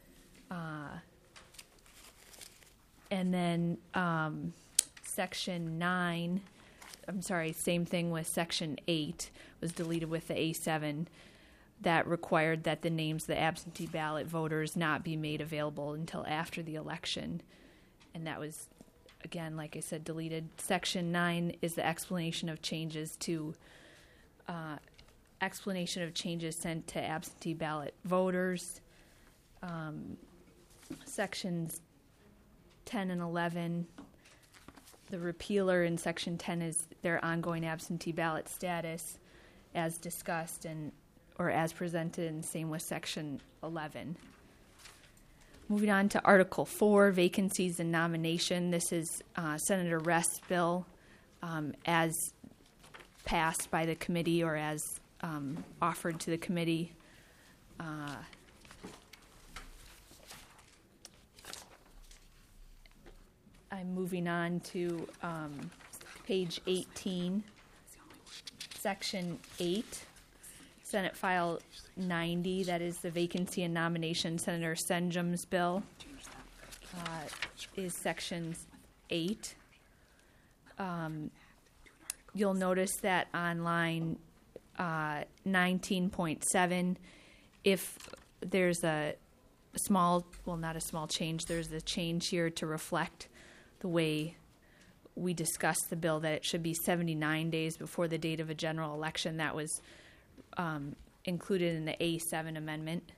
S9: And then Section 9, same thing with Section 8 was deleted with the A7. That required that the names of the absentee ballot voters not be made available until after the election. And that was, again, like I said, deleted. Section 9 is the explanation of changes sent to absentee ballot voters. Sections 10 and 11, the repealer in Section 10 is their ongoing absentee ballot status as discussed or as presented, and same with Section 11. Moving on to Article 4, vacancies and nomination. This is Senator Rest's bill as passed by the committee or as offered to the committee. I'm moving on to page 18, Section 8, Senate File 90. That is the vacancy and nomination. Senator Senjum's bill is Section 8. You'll notice that on line 19.7, if there's a small, well, not a small change, there's a change here to reflect the way we discussed the bill, that it should be 79 days before the date of a general election. That was included in the A7 amendment.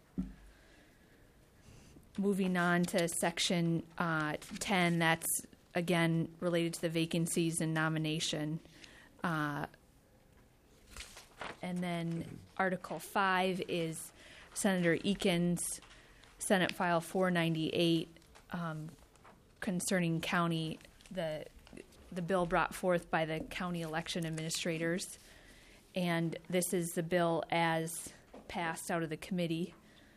S9: Moving on to Section 10, that's, again, related to the vacancies and nomination. And then Article 5 is Senator Eakins' Senate File 498 concerning county, the bill brought forth by the county election administrators. And this is the bill as passed out of the committee.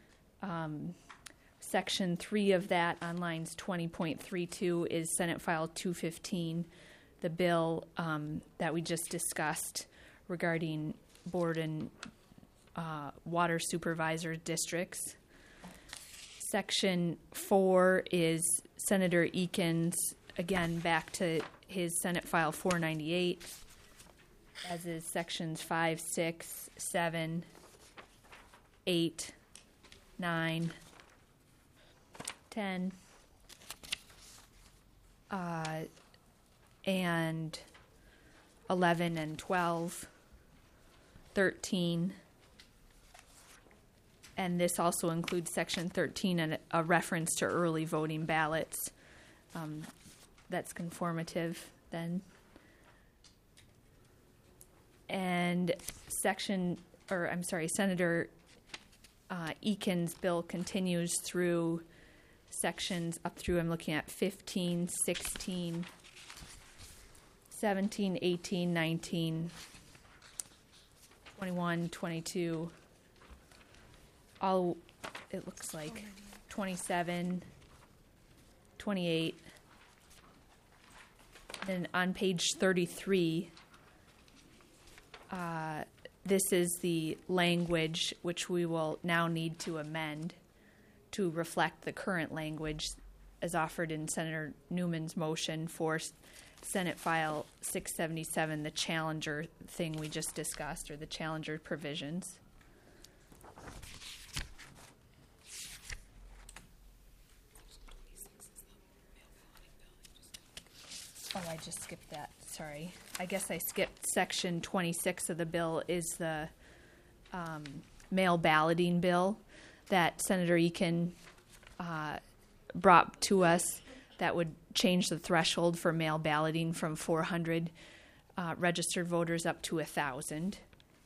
S9: Section 3 of that on lines 20.32 is Senate File 215, the bill that we just discussed regarding board and water supervisor districts. Section 4 is Senator Eakins, again, back to his Senate File 498, as is Sections 5, 6, 7, 8, 9, 10, and 11 and 12, 13, and this also includes Section 13 and a reference to early voting ballots. That's conformative then. And Senator Eakins' bill continues through sections up through, I'm looking at 15, 16, 17, 18, 19, 21, 22, all, it looks like 27, 28. Then on page 33, this is the language which we will now need to amend to reflect the current language as offered in Senator Newman's motion for Senate File 677, the Challenger thing we just discussed, or the Challenger provisions. Oh, I just skipped that. Sorry. I guess I skipped Section 26 of the bill is the mail balloting bill that Senator Eakin brought to us that would change the threshold for mail balloting from 400 registered voters up to 1,000.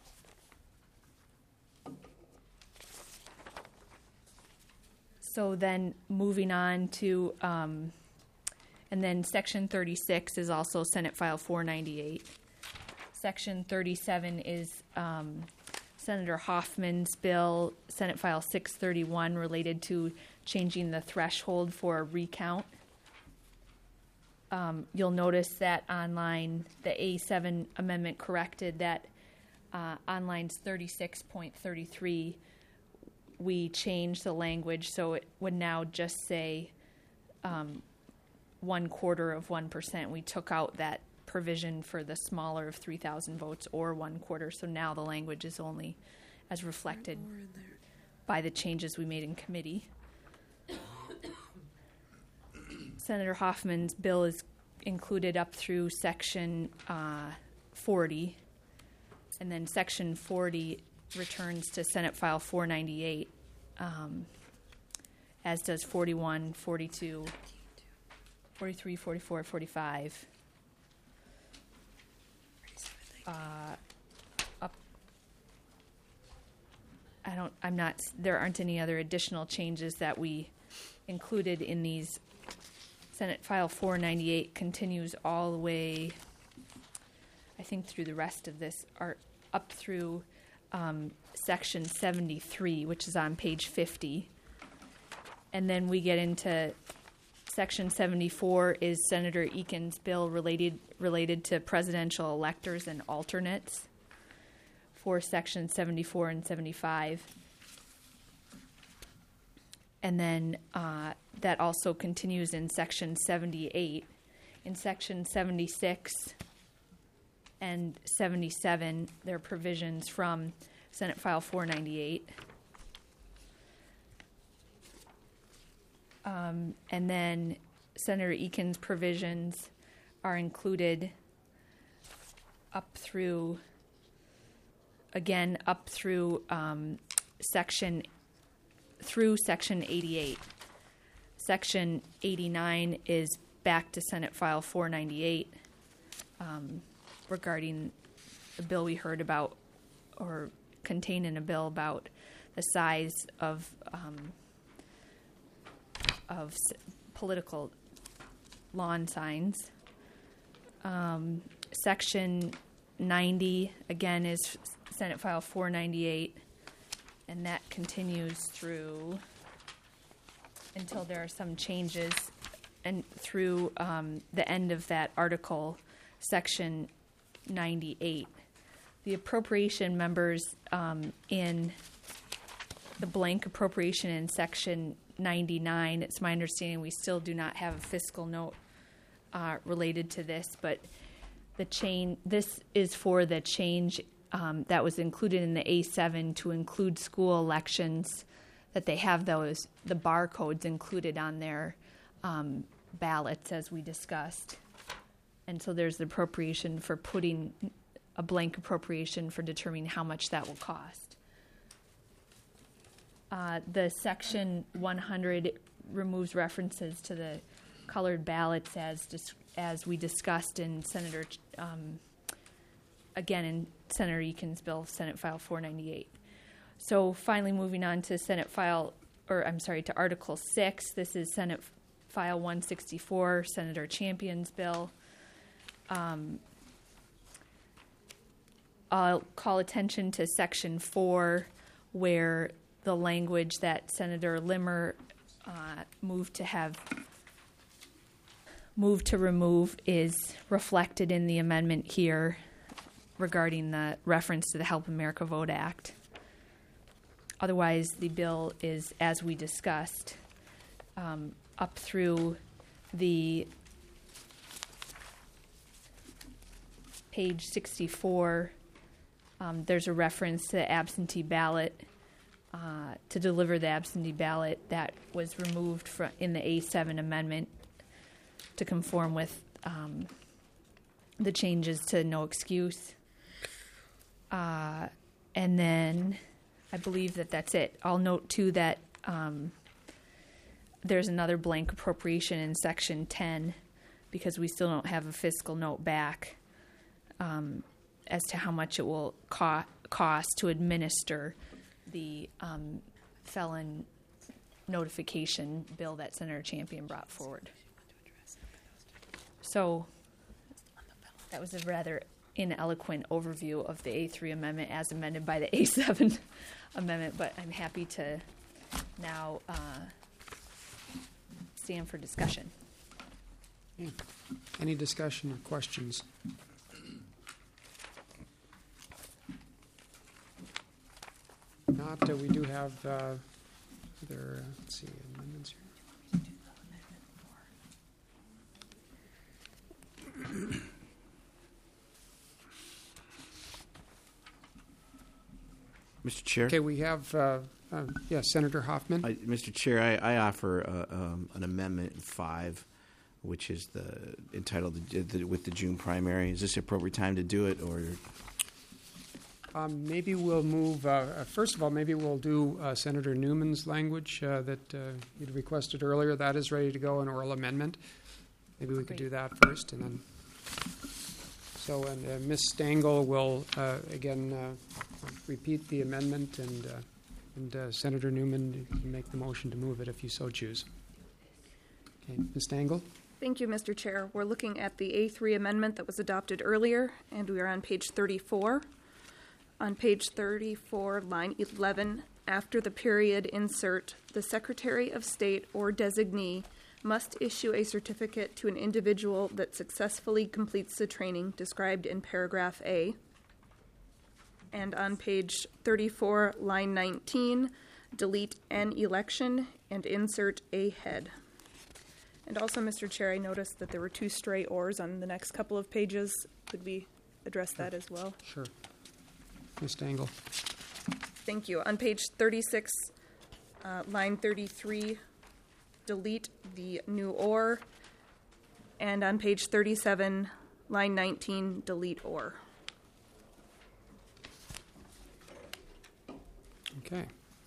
S9: So then moving on to... and then Section 36 is also Senate File 498. Section 37 is Senator Hoffman's bill, Senate File 631, related to changing the threshold for a recount. you'll notice that on the A7 amendment corrected that on lines 36.33, we changed the language so it would now just say 0.25%. We took out that provision for the smaller of 3,000 votes or 1/4. So now the language is only as reflected by the changes we made in committee. Senator Hoffman's bill is included up through section 40, and then section 40 returns to Senate File 498, as does 41, 42, 43, 44, 45. There aren't any other additional changes that we included in these. Senate File 498 continues all the way, I think, through the rest of this, or up through section 73, which is on page 50. And then we get into section 74 is Senator Eakin's bill related to presidential electors and alternates for section 74 and 75. And then that also continues in section 78. In section 76 and 77, there are provisions from Senate File 498. And then Senator Eakin's provisions are included up through section 88. Section 89 is back to Senate File 498 regarding the bill we heard about, or contained in a bill about the size of political lawn signs. Section 90, again, is Senate File 498, and that continues through until there are some changes, and through the end of that article, Section 98. The appropriation members in the blank appropriation in Section 99, it's my understanding we still do not have a fiscal note related to this, but this is for the change that was included in the A7 to include school elections, that they have the barcodes included on their ballots, as we discussed. And so there's the appropriation for putting a blank appropriation for determining how much that will cost. The Section 100 removes references to the colored ballots as we discussed in Senator Eakin's bill, Senate File 498. So finally, moving on to to Article 6. This is Senate File 164, Senator Champion's bill. I'll call attention to Section 4, where the language that Senator Limmer moved to remove is reflected in the amendment here regarding the reference to the Help America Vote Act. Otherwise, the bill is, as we discussed, up through the page 64. There's a reference to the absentee ballot, to deliver the absentee ballot that was removed in the A7 amendment to conform with the changes to no excuse. And then I believe that's it. I'll note, too, that there's another blank appropriation in Section 10 because we still don't have a fiscal note back as to how much it will cost to administer the felon notification bill that Senator Champion brought forward. So that was a rather ineloquent overview of the A3 amendment as amended by the A7 amendment, but I'm happy to now stand for discussion.
S1: Yeah. Any discussion or questions? Not, we do have other, let's see, amendments here.
S12: Mr. Chair?
S1: Okay, we have, Senator Hoffman.
S12: Mr. Chair, I offer an amendment 5, which is entitled with the June primary. Is this the appropriate time to do it, or?
S1: Maybe we'll move, first of all, maybe we'll do Senator Newman's language that you'd requested earlier. That is ready to go, an oral amendment. Maybe we could do that first, and then. So, and Ms. Stengel will, again, repeat the amendment, and Senator Newman can make the motion to move it if you so choose. Okay, Ms. Stengel?
S11: Thank you, Mr. Chair. We're looking at the A3 amendment that was adopted earlier, and we are on page 34. On page 34, line 11, after the period, insert, the Secretary of State or designee must issue a certificate to an individual that successfully completes the training described in paragraph A. And on page 34, line 19, delete an election and insert a head. And also, Mr. Chair, I noticed that there were 2 stray ors on the next couple of pages. Could we address that as well?
S1: Sure. Ms. Stengel.
S11: Thank you. On page 36, line 33, delete the new or. And on page 37, line 19, delete or.
S1: Okay.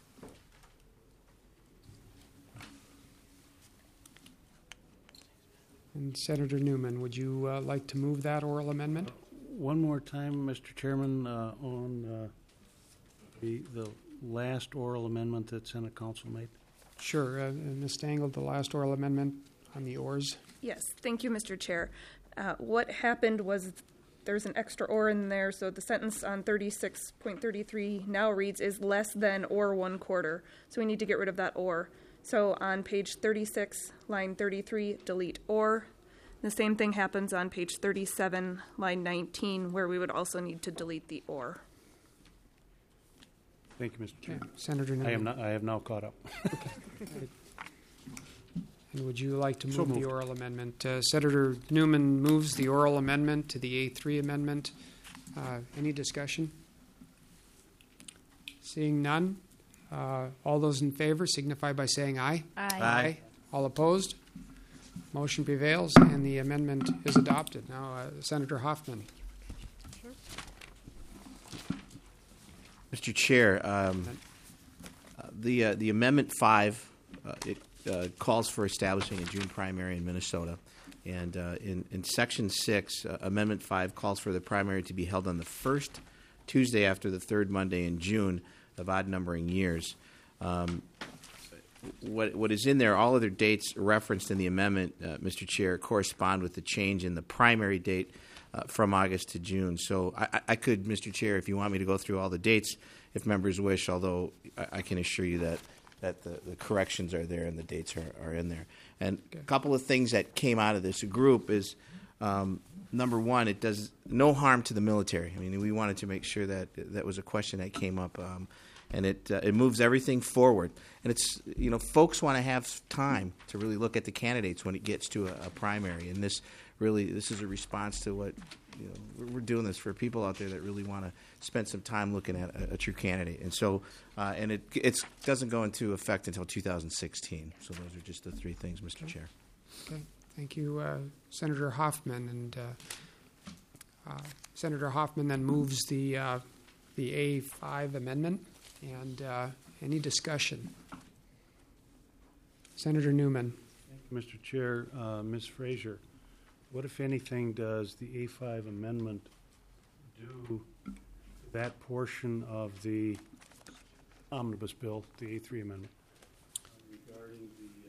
S1: And Senator Newman, would you like to move that oral amendment?
S3: One more time, Mr. Chairman, on the last oral amendment that Senate Council made.
S1: Sure. Ms. Stengel, the last oral amendment on the ORs.
S11: Yes, thank you, Mr. Chair. What happened was there's an extra or in there, so the sentence on 36.33 now reads is less than or 1/4. So we need to get rid of that or. So on page 36, line 33, delete or. The same thing happens on page 37, line 19, where we would also need to delete the or.
S3: Thank you, Mr. Chairman.
S1: Okay. Senator Newman.
S3: I have now caught up.
S1: Okay. And would you like to
S3: So
S1: move the
S3: moved.
S1: oral amendment? Senator Newman moves the oral amendment to the A3 amendment. Any discussion? Seeing none, all those in favor signify by saying aye.
S12: Aye.
S1: All opposed? Motion prevails, and the amendment is adopted. Now, Senator Hoffman.
S12: Mr. Chair, the Amendment 5, it calls for establishing a June primary in Minnesota. And in Section 6, Amendment 5 calls for the primary to be held on the first Tuesday after the third Monday in June of odd numbering years. What is in there, all other dates referenced in the amendment, Mr. Chair, correspond with the change in the primary date from August to June. So I could, Mr. Chair, if you want me to go through all the dates, if members wish, although I can assure you that the corrections are there and the dates are in there. And a couple of things that came out of this group is, number one, it does no harm to the military. I mean, we wanted to make sure that was a question that came up. And it moves everything forward. And it's, folks want to have time to really look at the candidates when it gets to a primary. And this is a response to what, we're doing this for people out there that really want to spend some time looking at a true candidate. And so, and it doesn't go into effect until 2016. So those are just the 3 things, Mr. Chair.
S1: Okay. Thank you, Senator Hoffman. And Senator Hoffman then moves the A5 amendment. And any discussion? Senator Newman.
S3: Thank you, Mr. Chair. Ms. Frazier, what, if anything, does the A5 amendment do that portion of the omnibus bill, the A3 amendment, regarding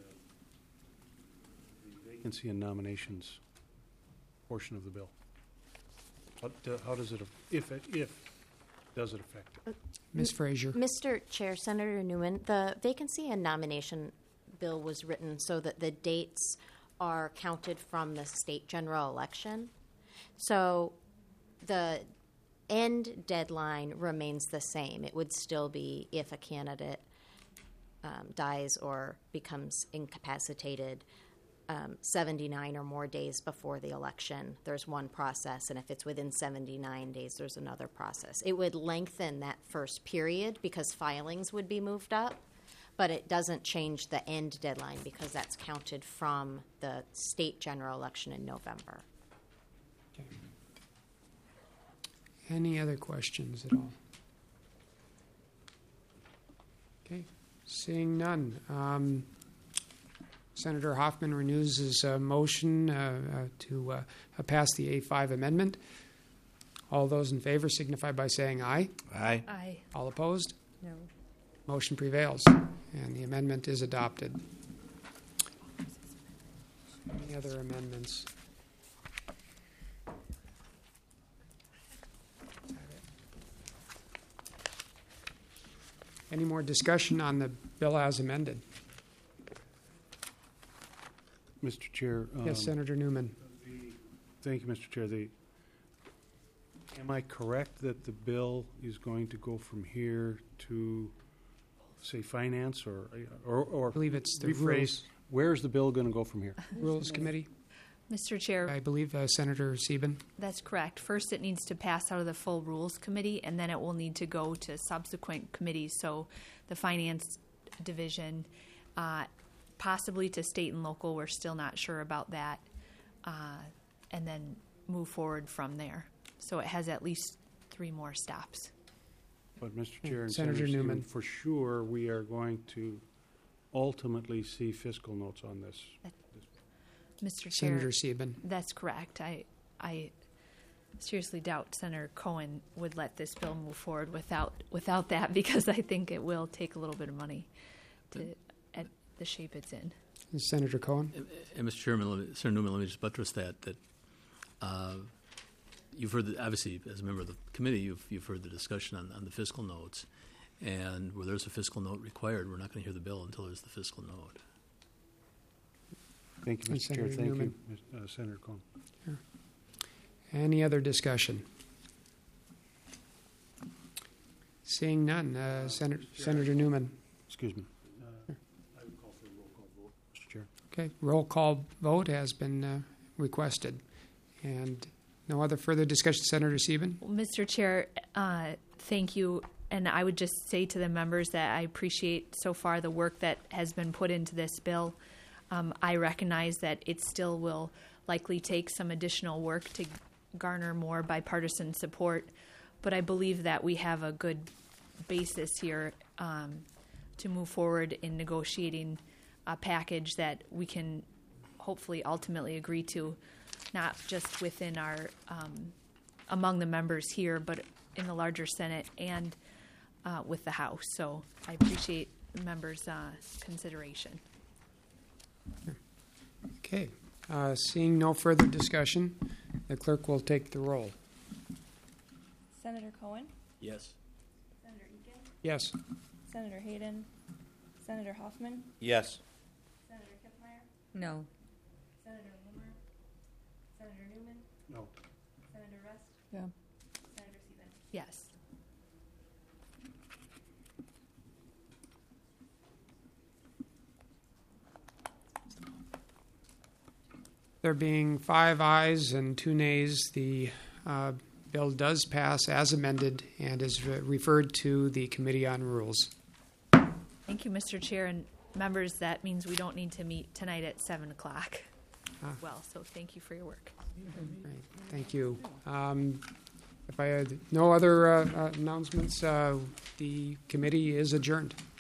S3: the vacancy and nominations portion of the bill? How does it, if does it affect it?
S1: Ms. Frazier.
S6: Mr. Chair, Senator Newman, the vacancy and nomination bill was written so that the dates are counted from the state general election. So the end deadline remains the same. It would still be if a candidate dies or becomes incapacitated 79 or more days before the election, there's one process, and if it's within 79 days, there's another process. It would lengthen that first period because filings would be moved up, but it doesn't change the end deadline because that's counted from the state general election in November.
S1: Okay. Any other questions at all? Okay, seeing none. Senator Hoffman renews his motion to pass the A5 amendment. All those in favor signify by saying aye.
S12: Aye.
S9: Aye.
S1: All opposed?
S2: No.
S1: Motion prevails, and the amendment is adopted. Any other amendments? Any more discussion on the bill as amended?
S3: Mr. Chair.
S1: Yes, Senator Newman.
S3: Thank you, Mr. Chair. Am I correct that the bill is going to go from here to, say, finance or
S1: I believe it's the
S3: rephrase?
S1: Rules,
S3: Where's the bill going to go from here?
S1: Rules Committee.
S9: Mr. Chair,
S1: I believe Senator Sieben.
S9: that's correct. First, it needs to pass out of the full Rules Committee, and then it will need to go to subsequent committees. So the Finance Division, possibly to state and local. We're still not sure about that. And then move forward from there. So it has at least 3 more stops.
S3: But, Mr. Chair and
S1: Senator
S3: Senator
S1: Newman.
S3: Stephen, for sure, we are going to ultimately see fiscal notes on this.
S9: Mr. Chair,
S1: Senator Sieben.
S9: that's correct. I seriously doubt Senator Cohen would let this bill move forward without that, because I think it will take a little bit of money at the shape it's in.
S1: Senator Cohen.
S13: And Mr. Chairman, Senator Newman, let me just buttress that you've heard, obviously, as a member of the committee, you've heard the discussion on the fiscal notes. And where there's a fiscal note required, we're not going to hear the bill until there's the fiscal note.
S3: Thank you,
S1: And
S3: Mr. Chair.
S1: Senator
S3: Thank
S1: Newman.
S3: you, Senator Cohen.
S1: Sure. Any other discussion? Seeing none. Senator Newman.
S3: Excuse me. I would call for a roll call vote, Mr. Chair.
S1: Okay, roll call vote has been requested. And no other further discussion. Senator Sieben?
S9: Well, Mr. Chair, thank you. And I would just say to the members that I appreciate so far the work that has been put into this bill. I recognize that it still will likely take some additional work to garner more bipartisan support, but I believe that we have a good basis here to move forward in negotiating a package that we can hopefully ultimately agree to, not just within our among the members here, but in the larger Senate and with the House. So I appreciate the members' consideration.
S1: Okay. Seeing no further discussion, the clerk will take the roll.
S14: Senator Cohen?
S13: Yes.
S14: Senator Eakin?
S1: Yes.
S14: Senator Hayden? Senator Hoffman?
S12: Yes.
S14: Senator Kiffmeyer?
S2: No.
S14: Senator Loomer? Senator Newman?
S3: No.
S14: Senator Rest?
S10: Yeah.
S14: Senator Sieben?
S9: Yes.
S1: There being 5 ayes and 2 nays, the bill does pass as amended and is referred to the Committee on Rules.
S9: Thank you, Mr. Chair, and members. That means we don't need to meet tonight at 7 o'clock. Well, so thank you for your work.
S1: Right. Thank you. If I had no other announcements, the committee is adjourned.